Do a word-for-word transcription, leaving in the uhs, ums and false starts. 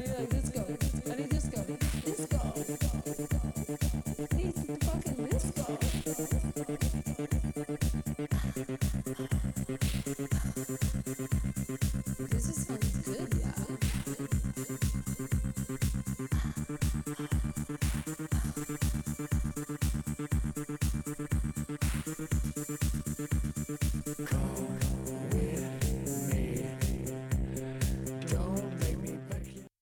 like disco. I need disco. Disco. I need fucking disco. This is sounds good, yeah.